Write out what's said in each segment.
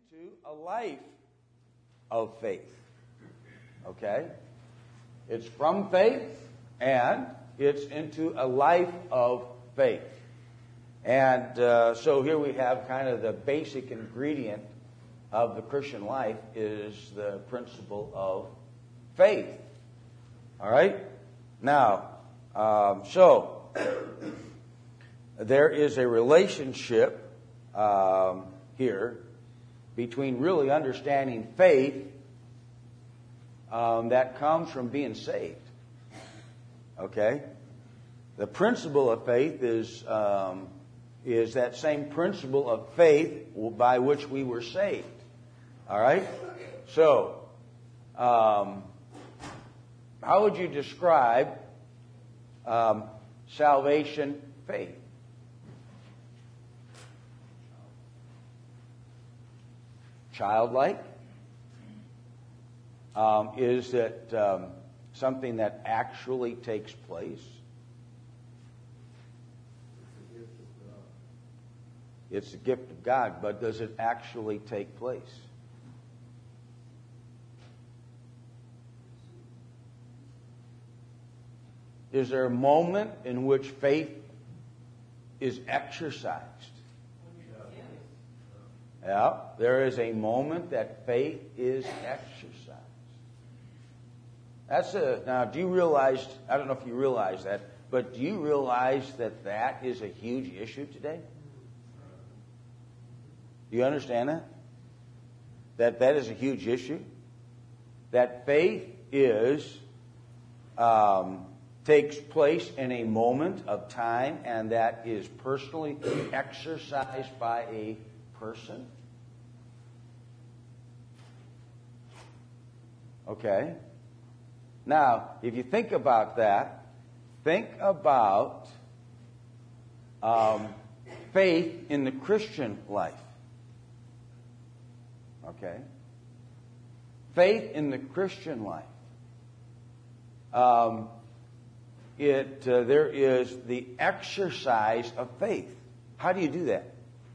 into a life of faith. Okay? It's from faith and it's into a life of faith. And so here we have kind of the basic ingredient of the Christian life is the principle of faith. All right? Now, so there is a relationship here between really understanding faith that comes from being saved. Okay? The principle of faith is that same principle of faith by which we were saved. All right? So, how would you describe salvation faith? Childlike? Is it something that actually takes place? It's a gift of God, but does it actually take place? Is there a moment in which faith is exercised? Yeah, there is a moment that faith is exercised. Now, do you realize, I don't know if you realize that, but do you realize that that is a huge issue today? Do you understand that? That is a huge issue? That faith takes place in a moment of time, and that is personally exercised by a person? Okay. Now, if you think about that, think about faith in the Christian life. Okay? Faith in the Christian life. There is the exercise of faith. How do you do that?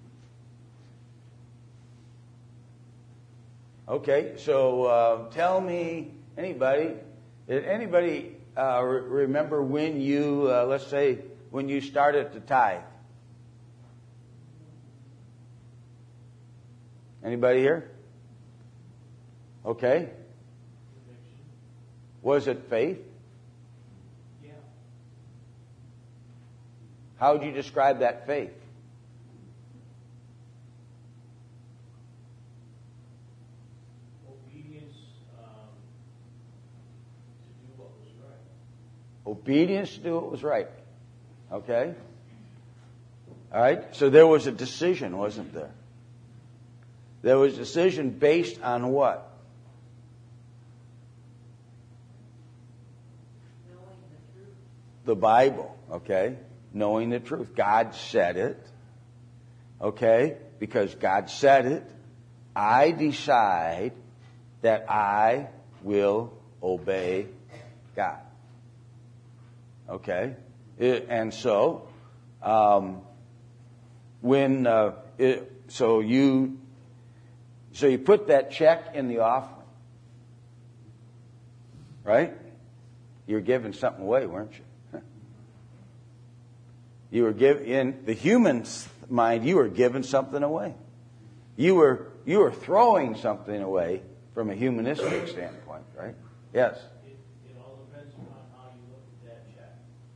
Okay, so tell me, anybody remember when you, let's say, when you started to tithe? Anybody here? Okay. Was it faith? Yeah. How would you describe that faith? Obedience to do what was right. Obedience to do what was right. Okay. All right. So there was a decision, wasn't there? There was a decision based on what? Knowing the truth. The Bible, okay? Knowing the truth. God said it, okay? Because God said it, I decide that I will obey God. Okay? And so, so you put that check in the offering, right? You were giving something away, weren't you? You were in the human mind. You were giving something away. You were throwing something away from a humanistic standpoint, right? Yes. It all depends upon how you look at that check.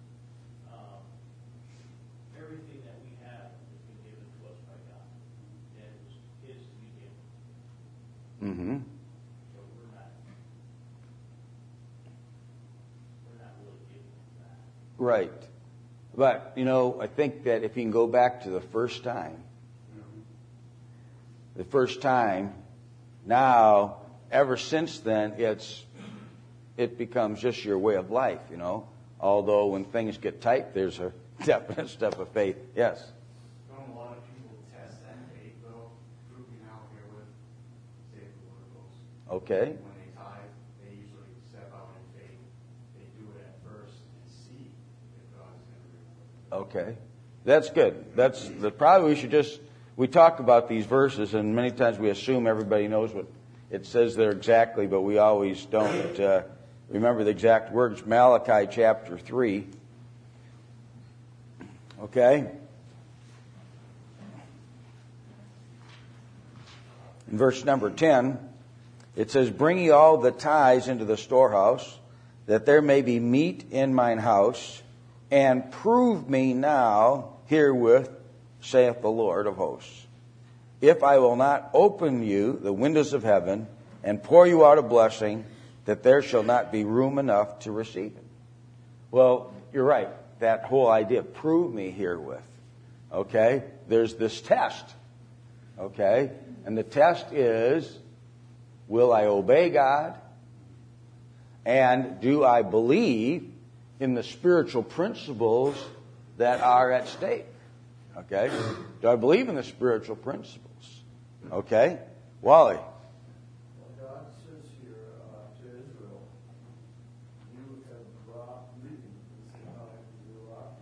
Everything that we have has been given to us by God, and it's His to be given. Mm-hmm. So we're not really giving that. Right. But, I think that if you can go back to the first time, now, ever since then, it becomes just your way of life, Although when things get tight, there's a definite step of faith. Yes? Don't a lot of people test that faith, though? Proving out here with, say, the Word books. Okay. When they tithe, they usually step out in faith. They do it at first and see if God's going to reward them. Okay. That's good. Probably we talk about these verses, and many times we assume everybody knows what it says there exactly, but we always don't remember the exact words. Malachi chapter 3. Okay? In verse number 10, it says, "Bring ye all the tithes into the storehouse, that there may be meat in mine house, and prove me now herewith, saith the Lord of hosts, if I will not open you the windows of heaven, and pour you out a blessing, that there shall not be room enough to receive it." Well, you're right. That whole idea, prove me herewith. Okay? There's this test. Okay? And the test is, will I obey God? And do I believe in the spiritual principles that are at stake? Okay? Do I believe in the spiritual principles? Okay? Wally? Well, God says here to Israel, you have brought living this time to your rock.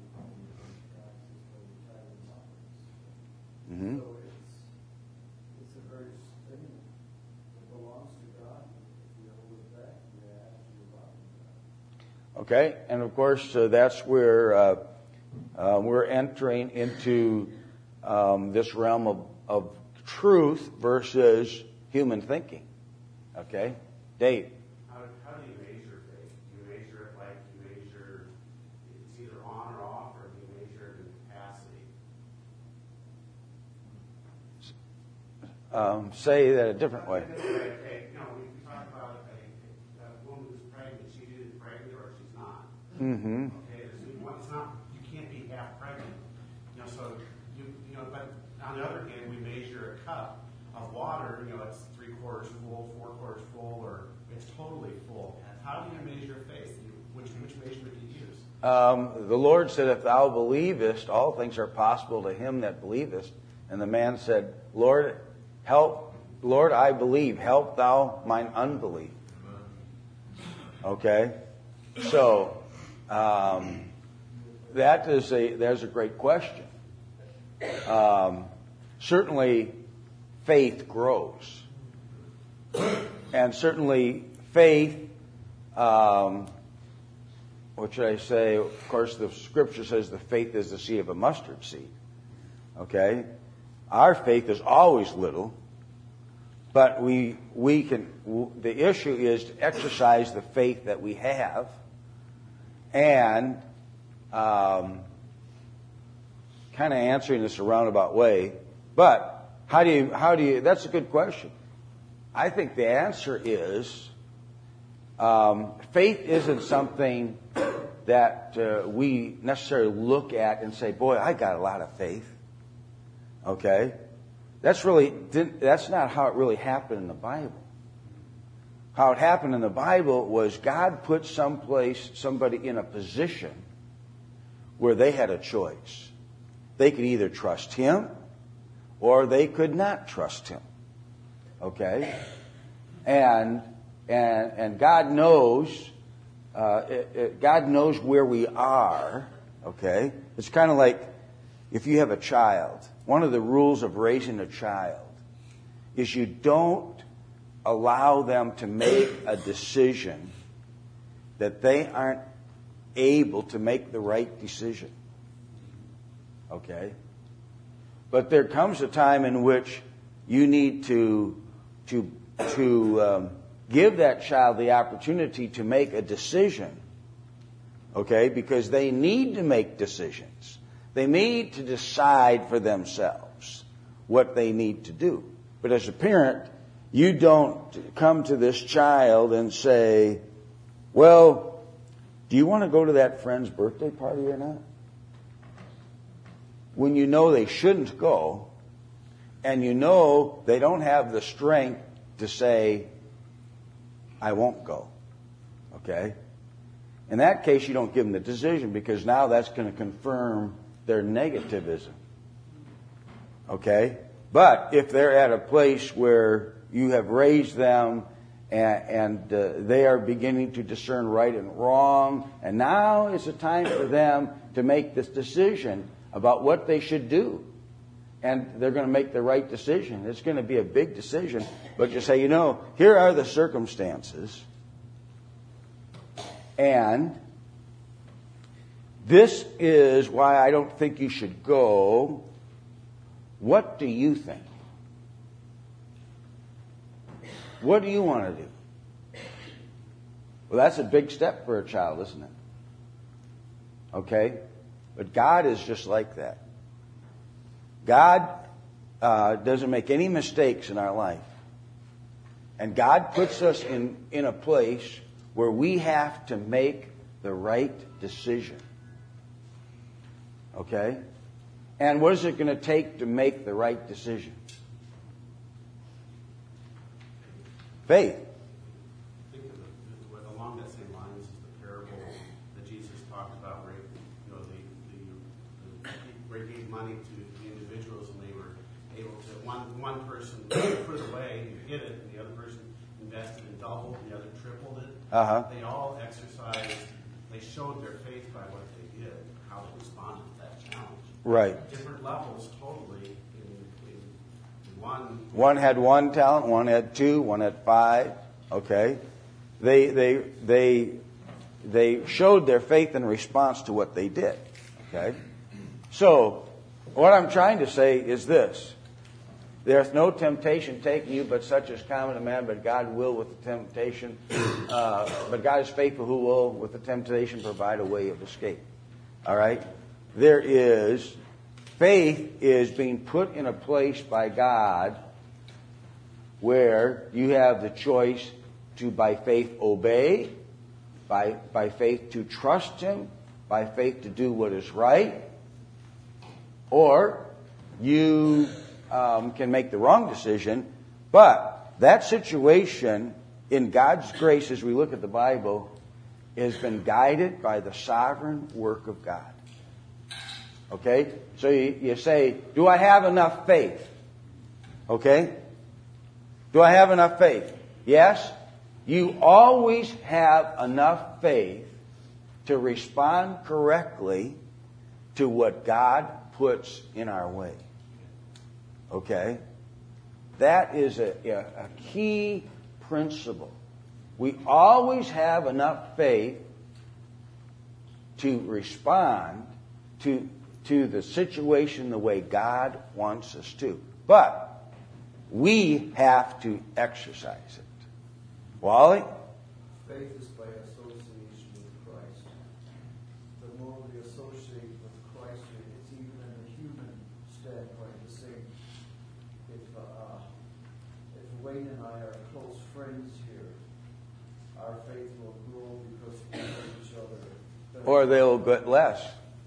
Mm-hmm. So it's a very thing that belongs to God. If you hold it back, you ask you about it. Okay, and of course that's where we're entering into this realm of truth versus human thinking. Okay, Dave. How do you measure faith? Do you measure it like you measure it's either on or off, or do you measure it in capacity? Say that a different way. Okay, we talk about a woman who's pregnant. She's either pregnant or she's not. Mm-hmm. Okay, it's not. You can't be half pregnant. So but on the other hand, we measure a cup of water. It's 3/4 full, 4/4 full, or it's totally full. How do you measure faith? Which measurement do you use? The Lord said, "If thou believest, all things are possible to him that believest." And the man said, Lord, I believe. Help thou mine unbelief. Okay? So, there's a great question. Certainly, faith grows. And certainly, faith, what should I say? Of course, the scripture says the faith is the seed of a mustard seed. Okay? Our faith is always little, but we can, the issue is to exercise the faith that we have, and kind of answering this a roundabout way, but how do you, that's a good question. I think the answer is, faith isn't something that we necessarily look at and say, boy, I got a lot of faith. Okay? That's not how it really happened in the Bible. How it happened in the Bible was God put somebody in a position where they had a choice. They could either trust Him or they could not trust Him. Okay? And God knows, God knows where we are. Okay? It's kind of like if you have a child. One of the rules of raising a child is you don't allow them to make a decision that they aren't able to make the right decision. Okay? But there comes a time in which you need to give that child the opportunity to make a decision. Okay? Because they need to make decisions. They need to decide for themselves what they need to do. But as a parent, you don't come to this child and say, well, do you want to go to that friend's birthday party or not? When you know they shouldn't go, and you know they don't have the strength to say, I won't go. Okay? In that case, you don't give them the decision, because now that's going to confirm their negativism. Okay? But if they're at a place where you have raised them and they are beginning to discern right and wrong, and now is the time for them to make this decision about what they should do. and they're going to make the right decision. It's going to be a big decision. But you say, here are the circumstances. And this is why I don't think you should go. What do you think? What do you want to do? Well, that's a big step for a child, isn't it? Okay? But God is just like that. God doesn't make any mistakes in our life. And God puts us in a place where we have to make the right decision. Okay? And what is it going to take to make the right decision? Faith. I think along that same lines is the parable that Jesus talked about, where where he gave money to the individuals, and they were able to one person put it away and hid it, and the other person invested and doubled, and the other tripled it. They all exercised. They showed their faith by what they did, how they responded to that challenge. Right. Different levels, totally. One had 1 talent, one had 2, one had 5. Okay, they showed their faith in response to what they did. Okay, so what I'm trying to say is this: there's no temptation taking you, but such as common to man. But God will with the temptation. But God is faithful, who will with the temptation provide a way of escape. All right, faith is being put in a place by God where you have the choice to, by faith, obey, by faith to trust Him, by faith to do what is right, or you can make the wrong decision. But that situation, in God's grace, as we look at the Bible, has been guided by the sovereign work of God. Okay? So you say, do I have enough faith? Okay? Do I have enough faith? Yes. You always have enough faith to respond correctly to what God puts in our way. Okay? That is a key principle. We always have enough faith to respond to the situation the way God wants us to. But we have to exercise it. Wally? Faith is by association with Christ. The more we associate with Christ, it's even in a human standpoint the same. If Wayne and I are close friends here, our faith will grow because we know each other. Or they'll get less.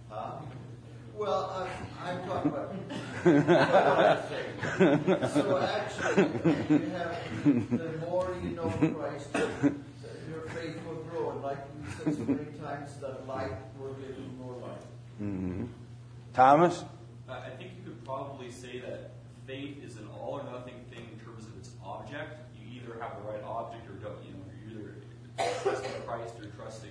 Well, I'm talking about what I'm saying. So actually, the more you know Christ, your faith will grow. And like we said so many times, the light will give you more light. Mm-hmm. Thomas? I think you could probably say that faith is an all or nothing thing in terms of its object. You either have the right object or don't. You're either trusting Christ or trusting,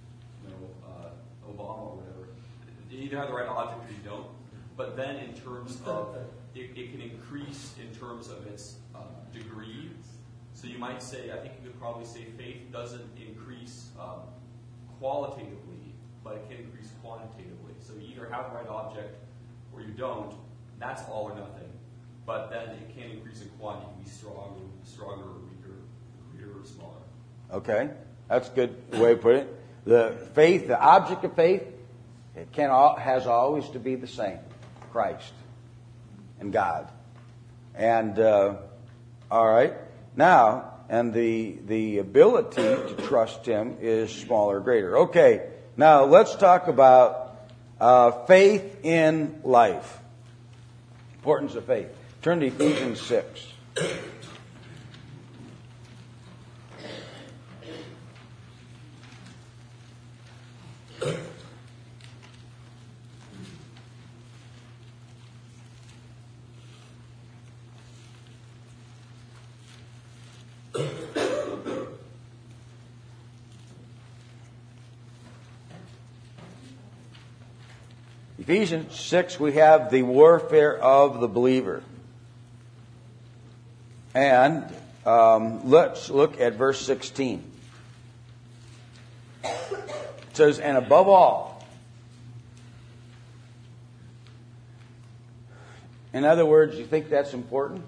Obama or whatever. You either have the right object or you don't. But then in terms of, it can increase in terms of its degree. So you might say, I think you could probably say faith doesn't increase qualitatively, but it can increase quantitatively. So you either have the right object or you don't. That's all or nothing. But then it can increase in quantity. It can be stronger or weaker, greater or smaller. Okay. That's a good way to put it. The object of faith, has always to be the same. Christ and God. And, all right. Now, and the ability to trust Him is smaller or greater. Okay. Now, let's talk about faith in life. Importance of faith. Turn to Ephesians 6. Ephesians 6, we have the warfare of the believer. And let's look at verse 16. It says, and above all, in other words, you think that's important?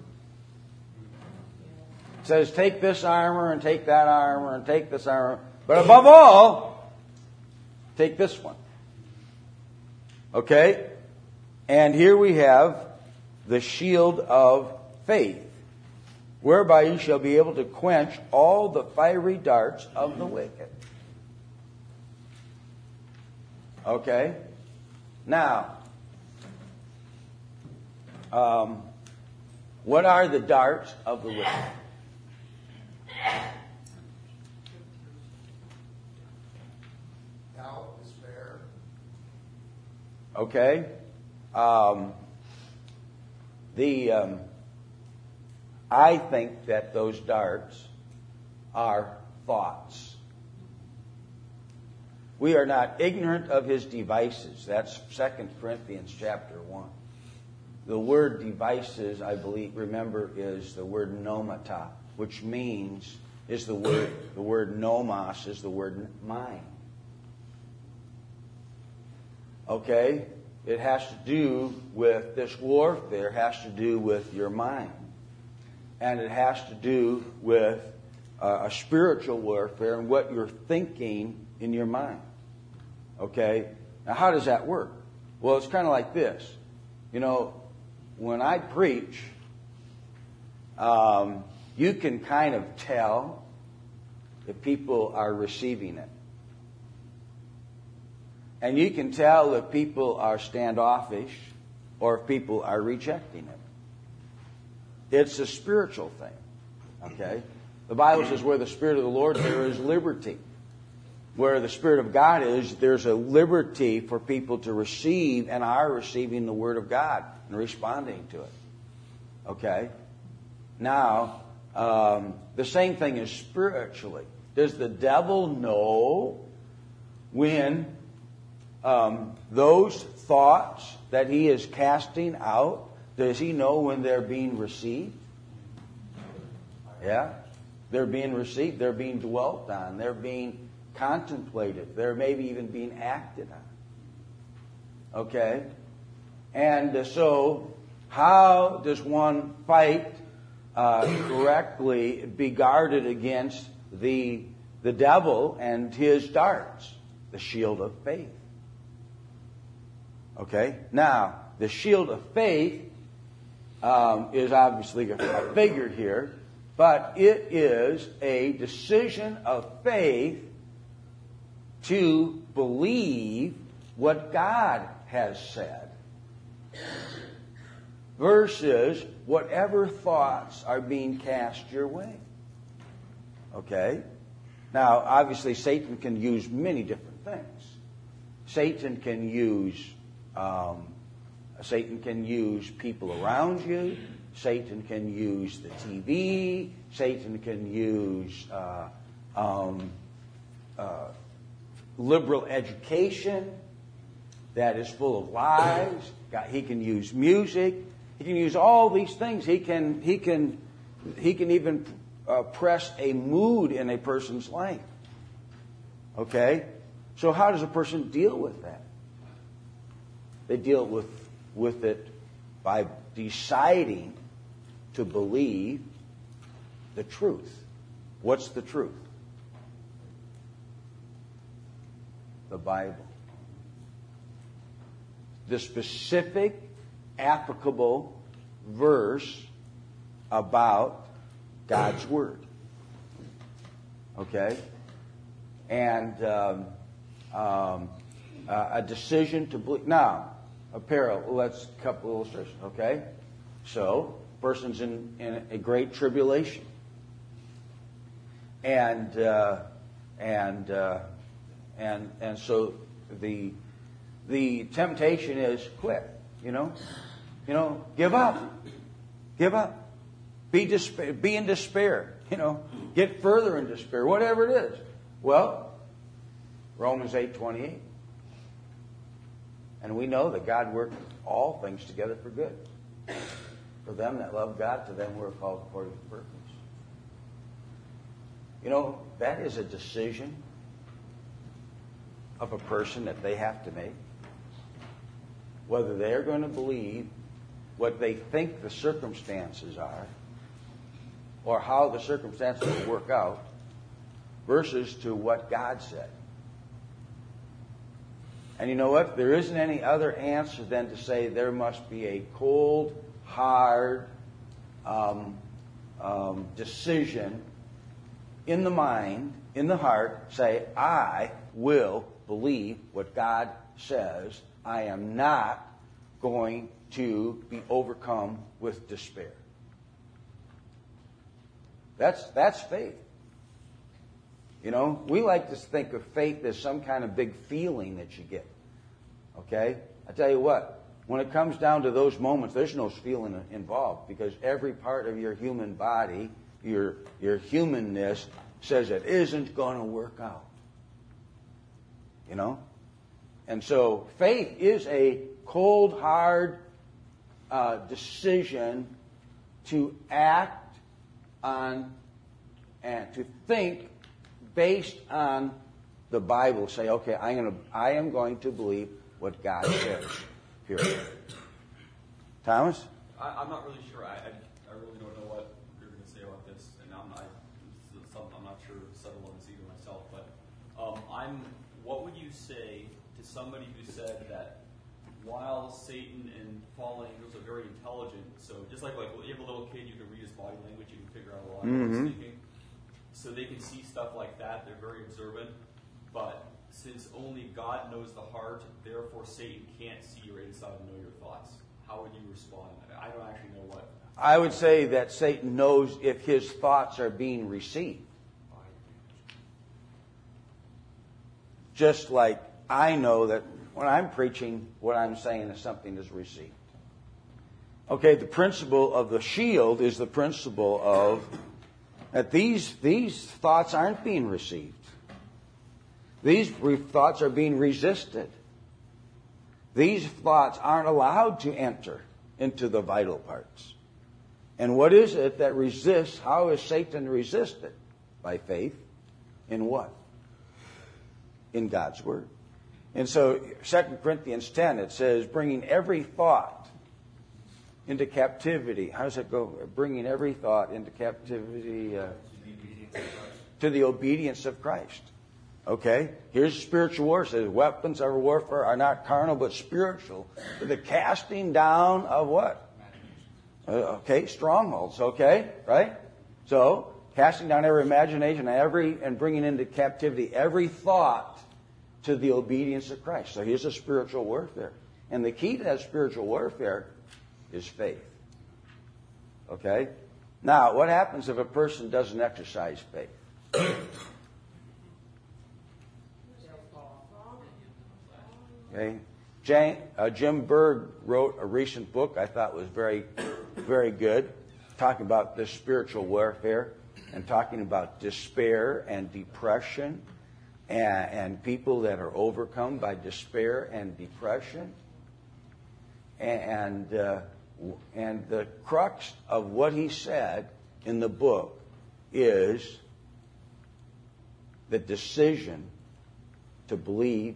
It says, take this armor and take that armor and take this armor. But above all, take this one. Okay? And here we have the shield of faith, whereby you shall be able to quench all the fiery darts of the wicked. Okay? Now, what are the darts of the wicked? Doubt, despair. Okay? I think that those darts are thoughts. We are not ignorant of his devices. That's 2 Corinthians chapter 1. The word devices, I believe, remember, is the word nomata, which means, is the word nomos is the word mind. Okay? It has to do with this warfare, has to do with your mind. And it has to do with a spiritual warfare and what you're thinking in your mind. Okay? Now, how does that work? Well, it's kind of like this. You know, when I preach, you can kind of tell if people are receiving it. And you can tell if people are standoffish or if people are rejecting it. It's a spiritual thing. Okay? The Bible says where the Spirit of the Lord, there is liberty. Where the Spirit of God is, there's a liberty for people to receive and are receiving the Word of God and responding to it. Okay? Now, the same thing is spiritually. Does the devil know when those thoughts that he is casting out, does he know when they're being received? Yeah? They're being received. They're being dwelt on. They're being contemplated. They're maybe even being acted on. Okay? And so, how does one fight correctly, be guarded against the devil and his darts? The shield of faith. Okay? Now, the shield of faith is obviously a figure here, but it is a decision of faith to believe what God has said versus whatever thoughts are being cast your way. Okay? Now, obviously, Satan can use many different things. Satan can use people around you. Satan can use the TV. Satan can use liberal education that is full of lies. He can use music. He can use all these things. He can even press a mood in a person's life. Okay? So how does a person deal with that? They deal with it by deciding to believe the truth. What's the truth? The Bible. The specific, applicable verse about God's Word. Okay? And a decision to believe. Now, let's couple illustrations, okay? So, person's in a great tribulation. And so the temptation is quit, give up. Give up. Be in despair, get further in despair, whatever it is. Well, Romans 8:28. And we know that God works all things together for good. For them that love God, to them who are called according to purpose. You know, that is a decision of a person that they have to make. Whether they're going to believe what they think the circumstances are, or how the circumstances will work out, versus to what God said. And you know what? There isn't any other answer than to say there must be a cold, hard decision in the mind, in the heart, say, I will believe what God says. I am not going to be overcome with despair. That's faith. You know, we like to think of faith as some kind of big feeling that you get. Okay? I tell you what, when it comes down to those moments, there's no feeling involved, because every part of your human body, your humanness, says it isn't going to work out. You know? And so faith is a cold, hard decision to act on and to think based on the Bible. Say, okay, I am going to believe what God says. Period. Thomas? I'm not really sure. I really don't know what you're going to say about this, and I'm not sure settled on this either myself. But what would you say to somebody who said that while Satan and fallen angels are very intelligent, so just like you have a little kid, you can read his body language, you can figure out a lot of what he's thinking. So they can see stuff like that. They're very observant. But since only God knows the heart, therefore Satan can't see your inside and know your thoughts. How would you respond? I don't actually know what. I would say that Satan knows if his thoughts are being received. Just like I know that when I'm preaching, what I'm saying is something is received. Okay, the principle of the shield is the principle of that these thoughts aren't being received. These thoughts are being resisted. These thoughts aren't allowed to enter into the vital parts. And what is it that resists? How is Satan resisted? By faith. In what? In God's Word. And so 2 Corinthians 10, it says, bringing every thought into captivity. How does it go? Bringing every thought into captivity to the obedience of Christ. Okay? Here's spiritual warfare. It says, weapons of our warfare are not carnal, but spiritual. The casting down of what? Okay, strongholds. Okay? Right? So, casting down every imagination and bringing into captivity every thought to the obedience of Christ. So here's a spiritual warfare. And the key to that spiritual warfare is faith. Okay? Now, what happens if a person doesn't exercise faith? Okay? Jim Berg wrote a recent book I thought was very, very good, talking about this spiritual warfare and talking about despair and depression and people that are overcome by despair and depression. And the crux of what he said in the book is the decision to believe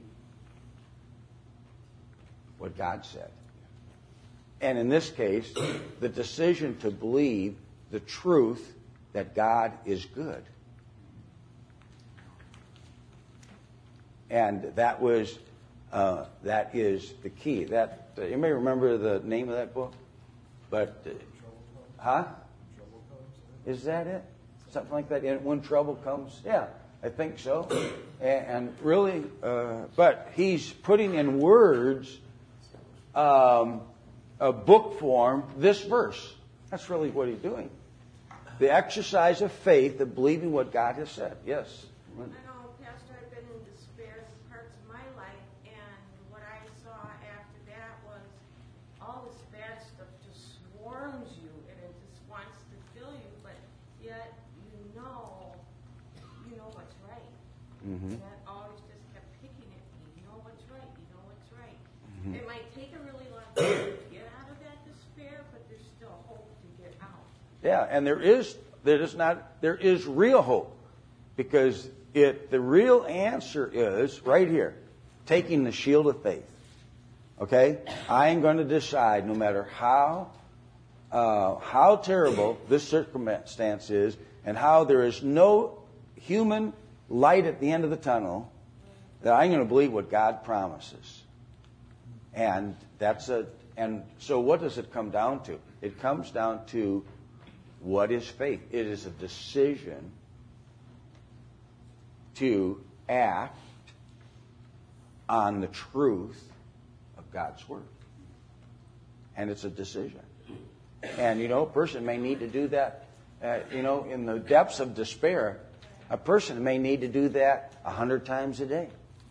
what God said. And in this case, the decision to believe the truth that God is good. And that is the key. You may remember the name of that book, but is that it? Something like that. When trouble comes, yeah, I think so. And really, but he's putting in words, a book form, this verse. That's really what he's doing. The exercise of faith, of believing what God has said. Yes. I know, Pastor, I've been in despair parts of my life, and what I saw after that was all this bad stuff just swarms you, and it just wants to kill you, but yet you know what's right. Mm-hmm. That always just kept picking at me. You know what's right. You know what's right. Mm-hmm. And Yeah, and there is real hope, because the real answer is right here, taking the shield of faith. Okay, I am going to decide, no matter how terrible this circumstance is, and how there is no human light at the end of the tunnel, that I'm going to believe what God promises. And so what does it come down to? It comes down to, what is faith? It is a decision to act on the truth of God's Word. And it's a decision. And, a person may need to do that, in the depths of despair. A person may need to do that 100 times a day.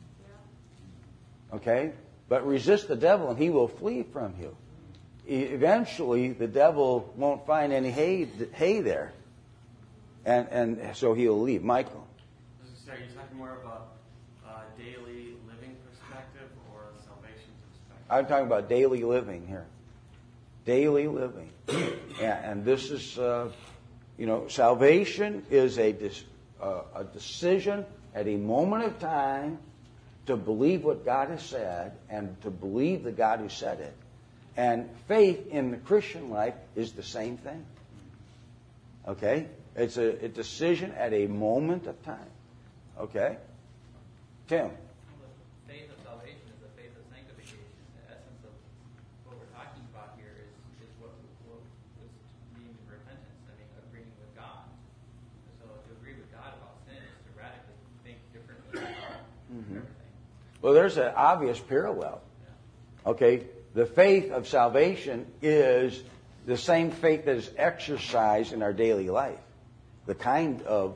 Okay? But resist the devil and he will flee from you. Eventually, the devil won't find any hay there. And so he'll leave. Michael? Are you talking more of a daily living perspective or a salvation perspective? I'm talking about daily living here. Daily living. And this is, salvation is a decision at a moment of time to believe what God has said and to believe the God who said it. And faith in the Christian life is the same thing. Okay? It's a decision at a moment of time. Okay? Tim? The faith of salvation is the faith of sanctification. The essence of what we're talking about here is what was being repentance. I mean, agreeing with God. So to agree with God about sin is to radically think differently about everything. Well, there's an obvious parallel. Okay? The faith of salvation is the same faith that is exercised in our daily life. The kind of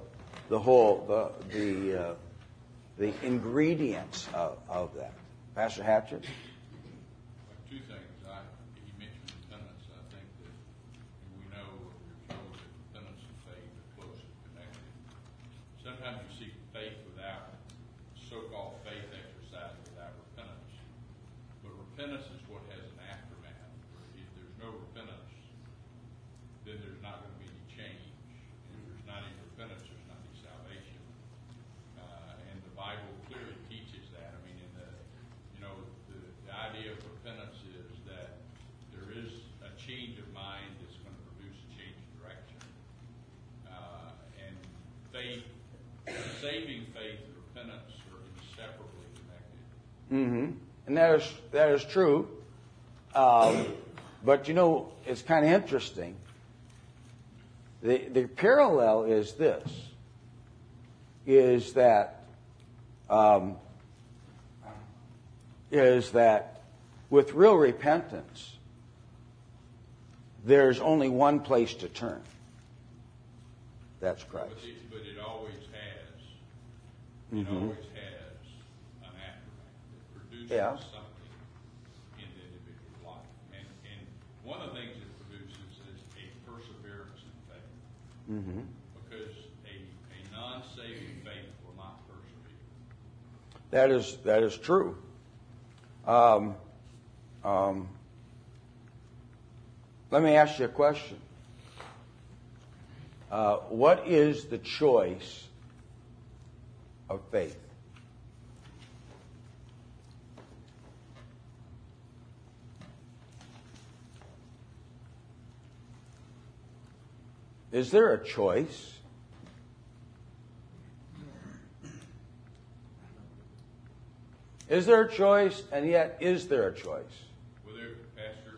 the ingredients of that. Pastor Hatchett? Two things. You mentioned repentance. I think that we know we're told that repentance and faith are closely connected. Sometimes you see faith without so-called faith exercise without repentance. But repentance is what has an aftermath. If there's no repentance, then there's not going to be any change. And if there's not any repentance, there's not any salvation. And the Bible clearly teaches that. I mean, the idea of repentance is that there is a change of mind that's going to produce a change of direction. And faith, saving faith and repentance are inseparably connected. Mm-hmm. And that is true. But it's kind of interesting. The parallel is this: is that with real repentance, there's only one place to turn. That's Christ. But it always has. It always has an aftermath. It produces something in the individual's life. And one of the things it produces is a perseverance in faith. Because a non-saving faith will not persevere. That is true. Let me ask you a question. What is the choice of faith? Is there a choice? Is there a choice, and yet is there a choice? Well, Pastor,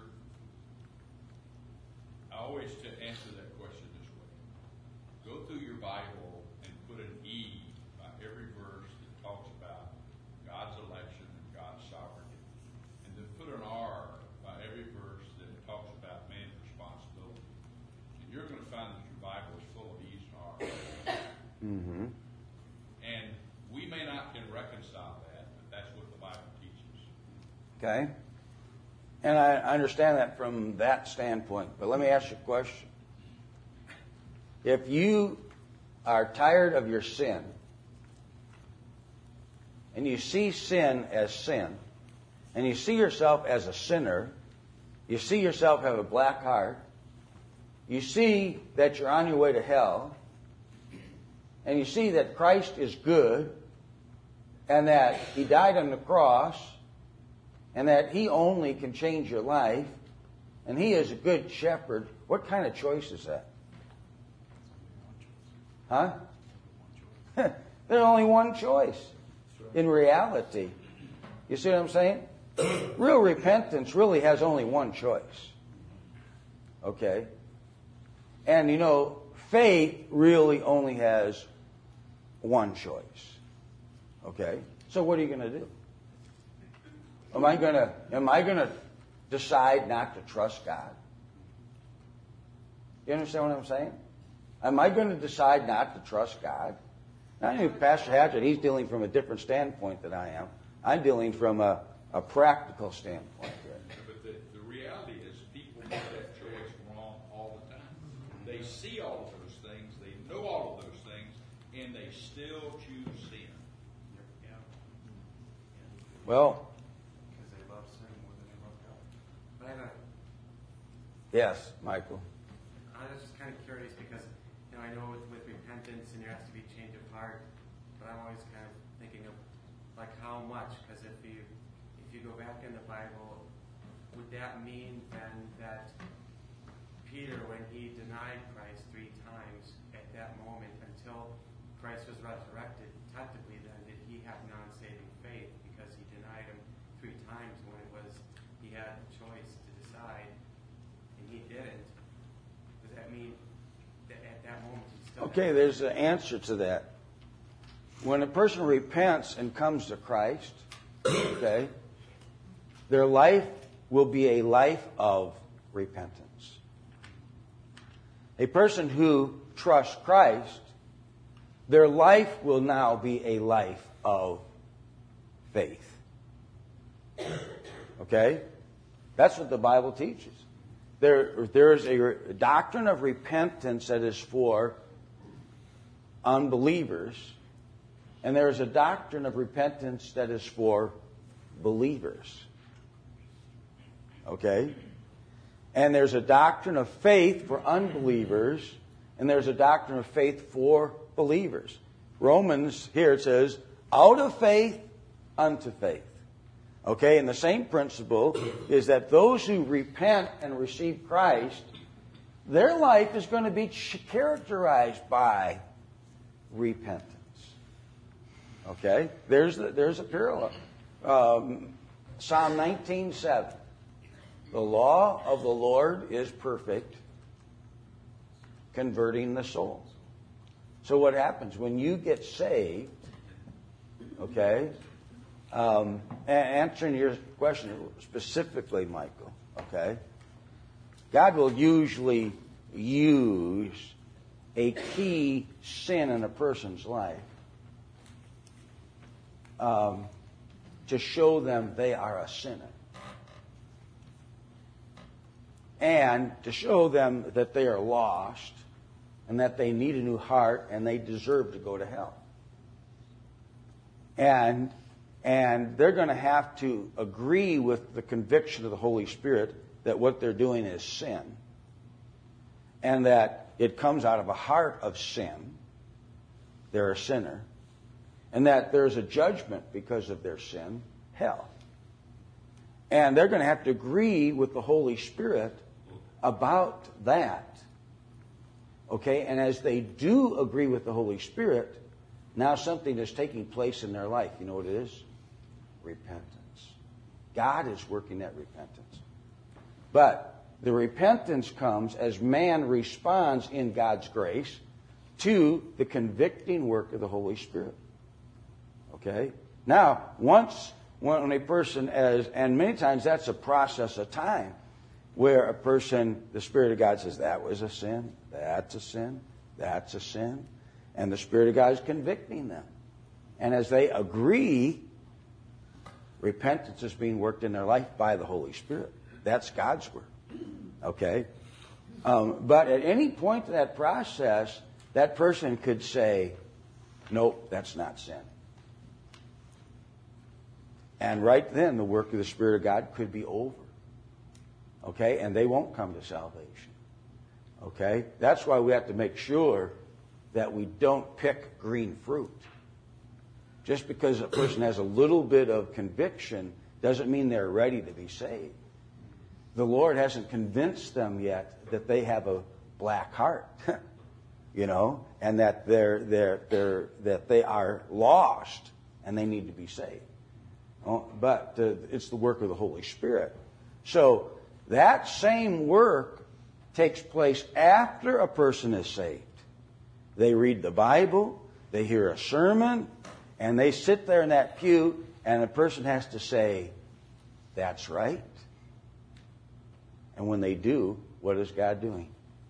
I always answer that question this way. Go through your Bible and put an E by every verse that talks about God's election and God's sovereignty. And then put an R by every verse that talks about man's responsibility. And you're going to find that your Bible is full of E's and R's. And we may not can reconcile that, but that's what the Bible teaches. Okay? And I understand that from that standpoint. But let me ask you a question. If you are tired of your sin, and you see sin as sin, and you see yourself as a sinner, you see yourself have a black heart, you see that you're on your way to hell, and you see that Christ is good, and that He died on the cross, and that He only can change your life, and He is a good shepherd, what kind of choice is that? Huh? There's only one choice in reality. You see what I'm saying? Real repentance really has only one choice. Okay? And you know, faith really only has one choice. Okay? So what are you going to do? Am I going to decide not to trust God? You understand what I'm saying? Am I going to decide not to trust God? I know Pastor Hatchett, he's dealing from a different standpoint than I am. I'm dealing from a practical standpoint here. But the reality is people make that choice wrong all the time. They see all of those things, they know all of those things, and they still choose sin. Yeah. Well, Because they love sin more than they love God. But I have a, yes, Michael. I was just kind of curious because, you know, I know with repentance and there has to be change of heart, but I'm always kind of thinking of like how much, because if you go back in the Bible, would that mean then that Peter, when he denied Christ 3 times at that moment until Christ was resurrected, technically then did he have non-saving faith because he denied him 3 times when it was he had a choice to decide and he didn't? Does that mean that at that moment he still Okay, there's an answer to that. When a person repents and comes to Christ, okay, their life will be a life of repentance. A person who trusts Christ, their life will now be a life of faith. Okay? That's what the Bible teaches. There is a doctrine of repentance that is for unbelievers, and there is a doctrine of repentance that is for believers. Okay? And there's a doctrine of faith for unbelievers, and there's a doctrine of faith for believers. Romans, here it says, out of faith unto faith. Okay, and the same principle is that those who repent and receive Christ, their life is going to be characterized by repentance. Okay, there's a parallel. Psalm 19:7. The law of the Lord is perfect, converting the soul. So what happens when you get saved? Okay. Answering your question specifically, Michael, okay, God will usually use a key sin in a person's life to show them they are a sinner. And to show them that they are lost and that they need a new heart and they deserve to go to hell. And they're going to have to agree with the conviction of the Holy Spirit that what they're doing is sin. And that it comes out of a heart of sin. They're a sinner. And that there's a judgment because of their sin, hell. And they're going to have to agree with the Holy Spirit about that. Okay? And as they do agree with the Holy Spirit, now something is taking place in their life. You know what it is? Repentance. God is working that repentance. But the repentance comes as man responds in God's grace to the convicting work of the Holy Spirit. Okay? Now, when a person and many times that's a process of time where a person, the Spirit of God says, that was a sin, that's a sin, that's a sin. And the Spirit of God is convicting them. And as they agree, repentance is being worked in their life by the Holy Spirit. That's God's work. Okay? But at any point in that process, that person could say, nope, that's not sin. And right then, the work of the Spirit of God could be over. Okay? And they won't come to salvation. Okay? That's why we have to make sure that we don't pick green fruit. Just because a person has a little bit of conviction doesn't mean they're ready to be saved. The Lord hasn't convinced them yet that they have a black heart, and that that they are lost and they need to be saved. But it's the work of the Holy Spirit. So that same work takes place after a person is saved. They read the Bible, they hear a sermon, and they sit there in that pew, and a person has to say, "That's right." And when they do, what is God doing?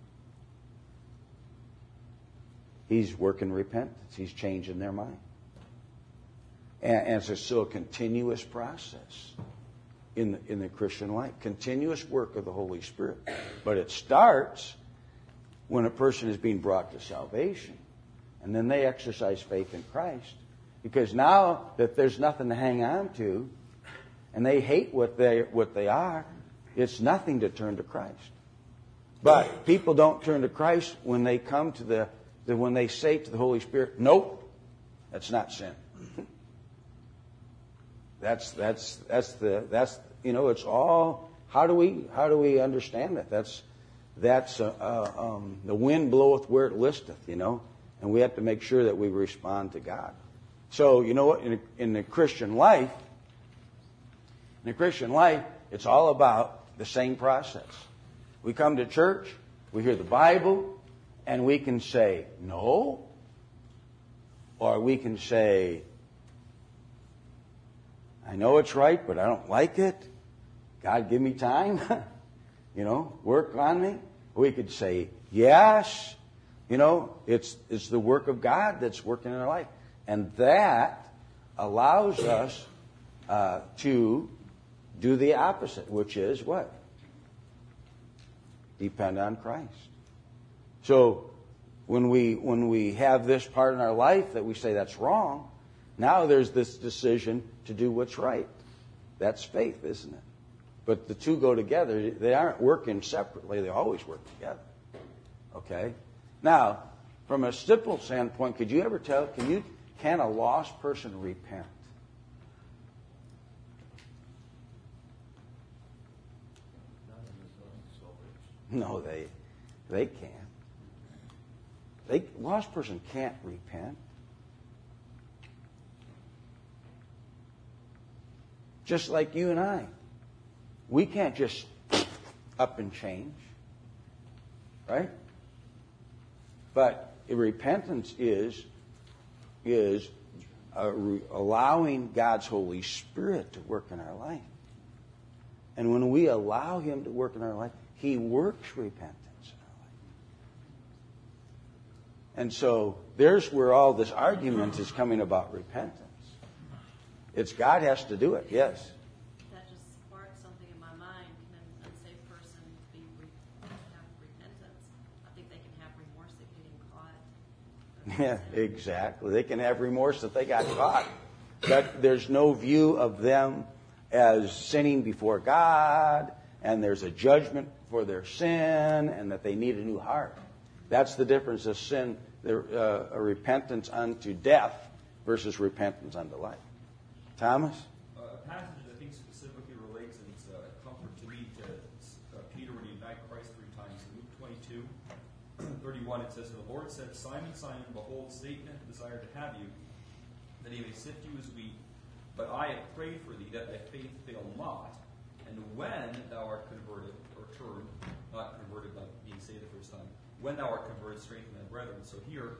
He's working repentance. He's changing their mind. And it's still a continuous process in the Christian life. Continuous work of the Holy Spirit. But it starts when a person is being brought to salvation. And then they exercise faith in Christ. Because now that there's nothing to hang on to, and they hate what they are, it's nothing to turn to Christ. But people don't turn to Christ when they come to when they say to the Holy Spirit, "Nope, that's not sin." That's it's all. How do we understand that? That's the wind bloweth where it listeth, and we have to make sure that we respond to God. So you know what? In the Christian life, it's all about the same process. We come to church, we hear the Bible, and we can say no, or we can say, "I know it's right, but I don't like it. God, give me time. Work on me." We could say yes. It's the work of God that's working in our life, and that allows us to do the opposite, which is what? Depend on Christ. So when we have this part in our life that we say that's wrong, now there's this decision to do what's right. That's faith, isn't it? But the two go together. They aren't working separately. They always work together. Okay? Now, from a simple standpoint, could you ever tell, can a lost person repent? No, they can't. Lost person can't repent. Just like you and I. We can't just up and change. Right? But repentance is allowing God's Holy Spirit to work in our life. And when we allow Him to work in our life, He works repentance in our life. And so there's where all this argument is coming about repentance. It's God has to do it, yes. That just sparked something in my mind. Can an unsaved person have repentance? I think they can have remorse at getting caught. Yeah, exactly. They can have remorse that they got caught. But there's no view of them as sinning before God, and there's a judgment for their sin, and that they need a new heart. That's the difference of sin, a repentance unto death versus repentance unto life. Thomas? A passage that I think specifically relates, and it's a comfort to me, to Peter when he denied Christ 3 times. In Luke 22:31, it says, "The Lord said, Simon, Simon, behold, Satan hath desired to have you, that he may sift you as wheat. But I have prayed for thee, that thy faith fail not. And when thou art converted," or turned, not converted, but being saved the first time, "when thou art converted, strengthen thy brethren." So here,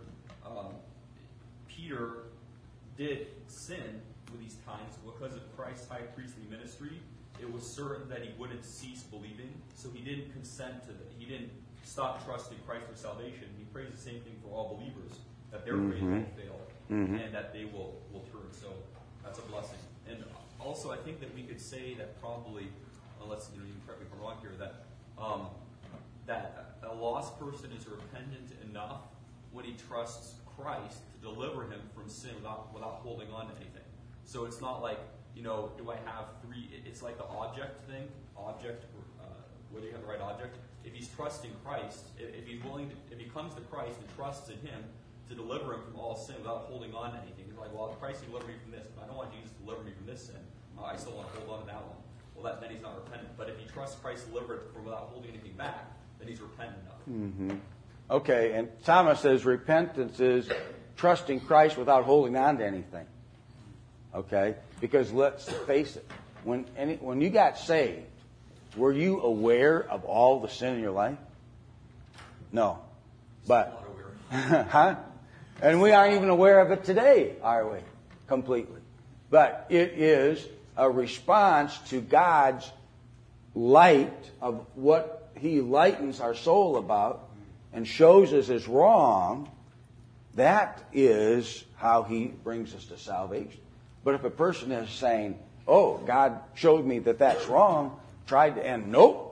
Peter did sin with these times because of Christ's high priestly ministry. It was certain that he wouldn't cease believing, so he didn't consent to that. He didn't stop trusting Christ for salvation. He prays the same thing for all believers, that their faith won't fail, and that they will turn. So that's a blessing. And also, I think that we could say that probably, unless you can correct me if I'm wrong here, that that a lost person is repentant enough when he trusts Christ to deliver him from sin without holding on to anything. So it's not like, do I have 3? It's like the object thing. Whether you have the right object. if he's trusting Christ, if he's willing to, if he comes to Christ and trusts in him to deliver him from all sin without holding on to anything, he's like, well, Christ can deliver me from this, but I don't want Jesus to deliver me from this sin. I still want to hold on to that one. Well, then he's not repentant. But if he trusts Christ to deliver it from without holding anything back, then he's repentant of it. Mm-hmm. Okay, and Thomas says repentance is trusting Christ without holding on to anything. Okay? Because let's face it, when you got saved, were you aware of all the sin in your life? No. But, huh? And we aren't even aware of it today, are we? Completely. But it is a response to God's light of what He lightens our soul about and shows us is wrong. That is how He brings us to salvation. But if a person is saying, oh, God showed me that that's wrong, tried to end, nope.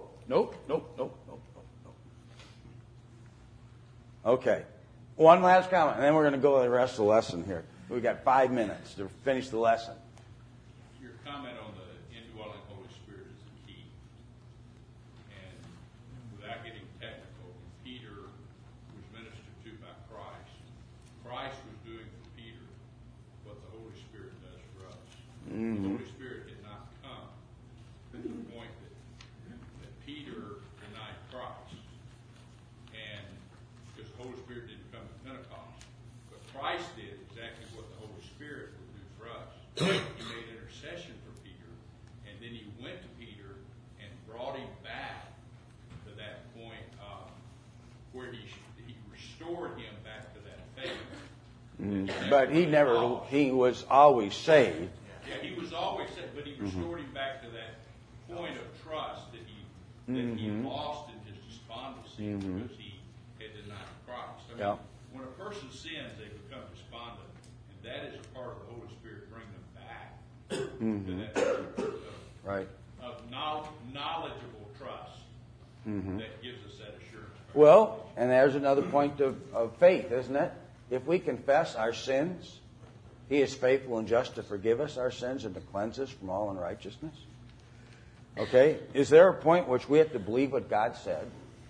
Okay. One last comment, and then we're going to go to the rest of the lesson here. We've got 5 minutes to finish the lesson. Your comment on the indwelling Holy Spirit is the key. And without getting technical, when Peter was ministered to by Christ, Christ was doing for Peter what the Holy Spirit does for us. Mm-hmm. The Holy Spirit did not come to the point that Peter denied Christ. And because the Holy Spirit didn't come at Pentecost. But Christ did exactly what the Holy Spirit would do for us. He made intercession for Peter, and then he went to Peter and brought him back to that point where he restored him back to that faith. But he was always saved. Yeah, he was always saved, but he restored him back to that point of trust that he lost in his despondency because he had denied Christ. I mean, when a person sins, they become despondent, and that is a part of the Holy Spirit bringing them back to that of knowledgeable trust that gives us that assurance. Well, and there's another point of faith, isn't it? If we confess our sins, He is faithful and just to forgive us our sins and to cleanse us from all unrighteousness. Okay? Is there a point which we have to believe what God said?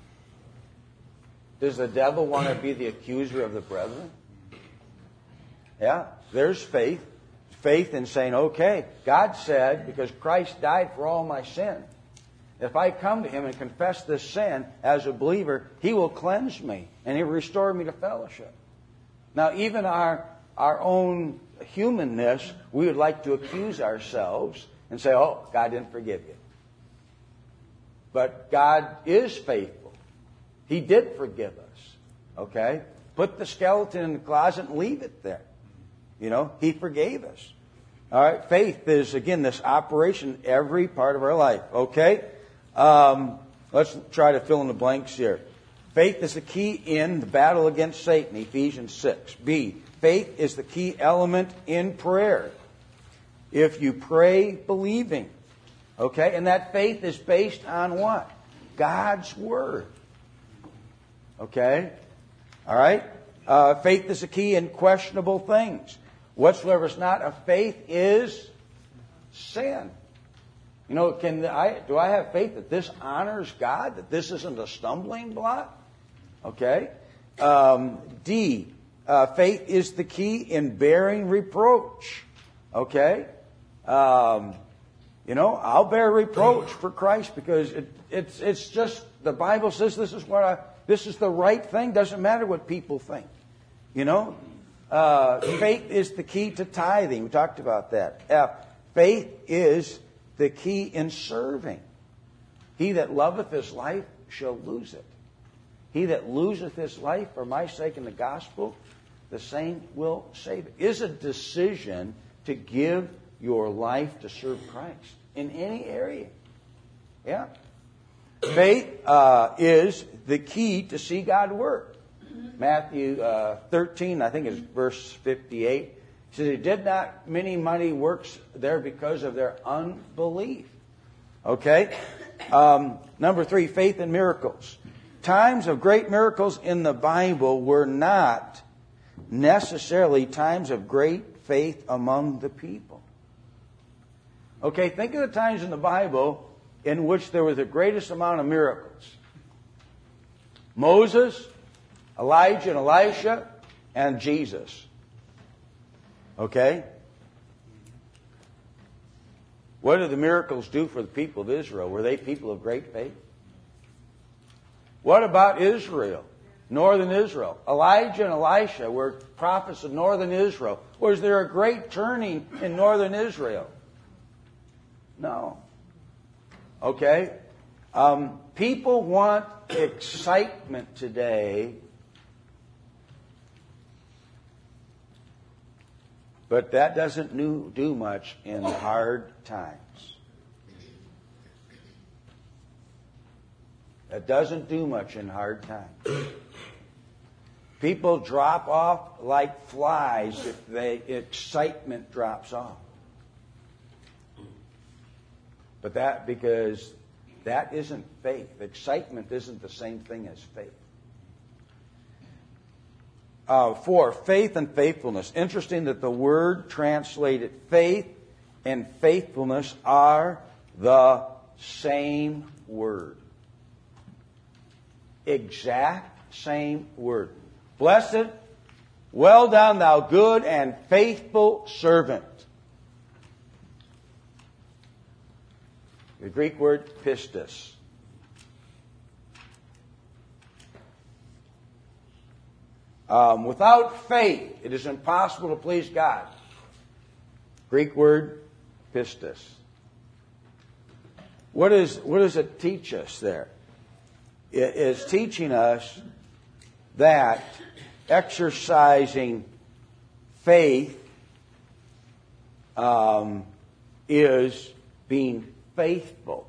Does the devil want to be the accuser of the brethren? Yeah, there's faith. Faith in saying, okay, God said, because Christ died for all my sin, if I come to Him and confess this sin as a believer, He will cleanse me and He will restore me to fellowship. Now, even our own humanness, we would like to accuse ourselves and say, oh, God didn't forgive you. But God is faithful. He did forgive us. Okay? Put the skeleton in the closet and leave it there. He forgave us. All right? Faith is, again, this operation in every part of our life. Okay? Let's try to fill in the blanks here. Faith is the key in the battle against Satan, Ephesians 6. B, faith is the key element in prayer. If you pray believing. Okay? And that faith is based on what? God's Word. Okay? All right? Faith is the key in questionable things. Whatsoever is not of faith is sin. Do I have faith that this honors God? That this isn't a stumbling block? Okay. D, faith is the key in bearing reproach. Okay. I'll bear reproach for Christ because it's just the Bible says this is the right thing. Doesn't matter what people think. Faith is the key to tithing. We talked about that. F, faith is the key in serving. He that loveth his life shall lose it. He that loseth his life for my sake in the gospel, the same will save it. Is a decision to give your life to serve Christ in any area. Yeah. Faith is the key to see God work. Matthew 13, I think is verse 58. He says, he did not many mighty works there because of their unbelief. Okay? Number 3, faith in miracles. Times of great miracles in the Bible were not necessarily times of great faith among the people. Okay, think of the times in the Bible in which there was the greatest amount of miracles. Moses, Elijah and Elisha, and Jesus. Okay? What did the miracles do for the people of Israel? Were they people of great faith? What about Israel? Northern Israel. Elijah and Elisha were prophets of northern Israel. Was there a great turning in northern Israel? No. Okay? People want excitement today, but that doesn't do much in hard times. That doesn't do much in hard times. People drop off like flies if the excitement drops off. But because that isn't faith. Excitement isn't the same thing as faith. 4, faith and faithfulness. Interesting that the word translated faith and faithfulness are the same word. Exact same word. Blessed, well done, thou good and faithful servant. The Greek word pistis. Without faith, it is impossible to please God. Greek word pistis. What does it teach us there? It is teaching us that exercising faith is being faithful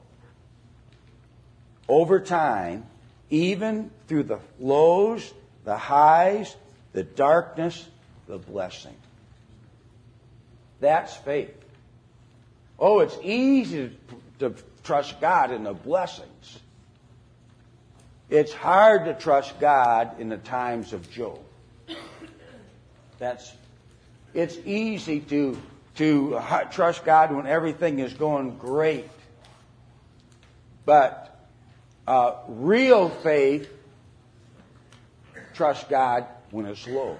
over time, even through the lows, the highs, the darkness, the blessing. That's faith. Oh, it's easy to trust God in the blessings. It's hard to trust God in the times of Job. It's easy to trust God when everything is going great. But real faith trusts God when it's low.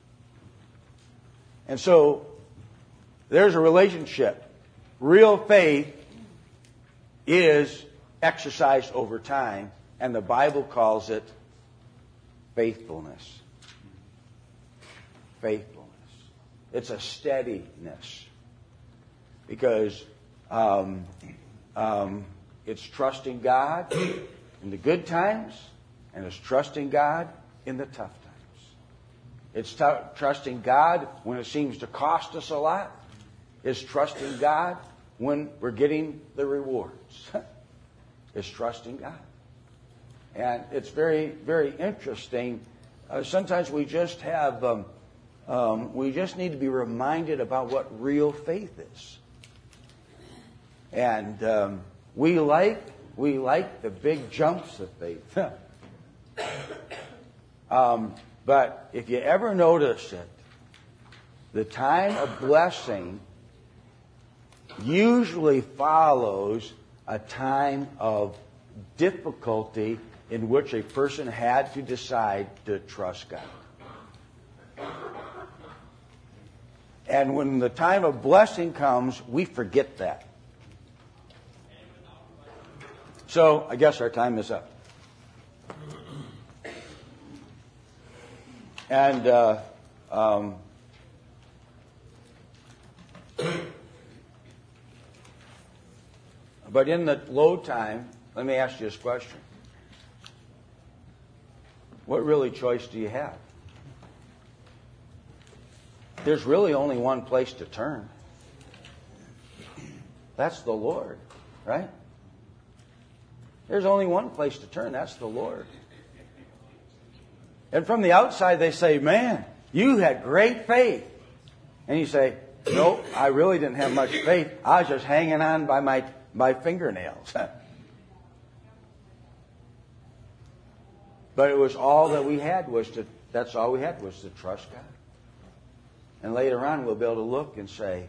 And so there's a relationship. Real faith is exercised over time, and the Bible calls it faithfulness. Faithfulness. It's a steadiness. Because it's trusting God in the good times, and it's trusting God in the tough times. It's trusting God when it seems to cost us a lot. It's trusting God when we're getting the rewards. It's trusting God. And it's very, very interesting. Sometimes we just we just need to be reminded about what real faith is. And we like the big jumps of faith. But if you ever notice it, the time of blessing usually follows a time of difficulty in which a person had to decide to trust God. And when the time of blessing comes, we forget that. So, I guess our time is up. And but in the low time, let me ask you this question. What really choice do you have? There's really only one place to turn. That's the Lord, right? There's only one place to turn. That's the Lord. And from the outside, they say, man, you had great faith. And you say, no, I really didn't have much faith. I was just hanging on by my fingernails. But it was all that we had that's all we had was to trust God. And later on, we'll be able to look and say,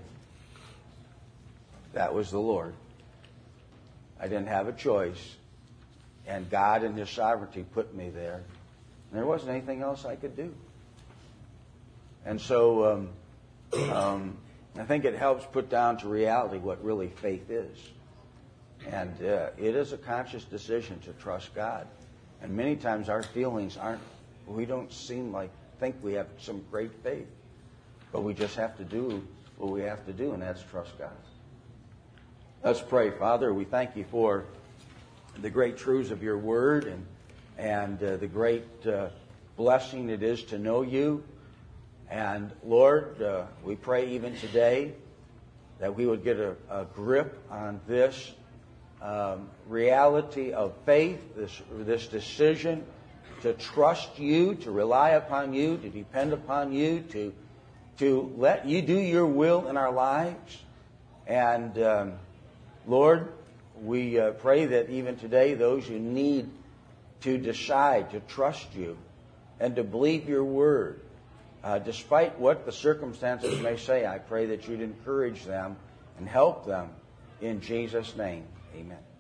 that was the Lord. I didn't have a choice. And God in His sovereignty put me there. And there wasn't anything else I could do. And so I think it helps put down to reality what really faith is. And it is a conscious decision to trust God. And many times our feelings we don't think we have some great faith. But we just have to do what we have to do, and that's trust God. Let's pray. Father, we thank You for the great truths of Your Word and the great blessing it is to know You. And Lord, we pray even today that we would get a grip on this reality of faith, this decision to trust You, to rely upon You, to depend upon You, to let You do Your will in our lives. And Lord, we pray that even today those who need to decide to trust You and to believe Your Word, despite what the circumstances may say, I pray that You'd encourage them and help them in Jesus' name. Amen.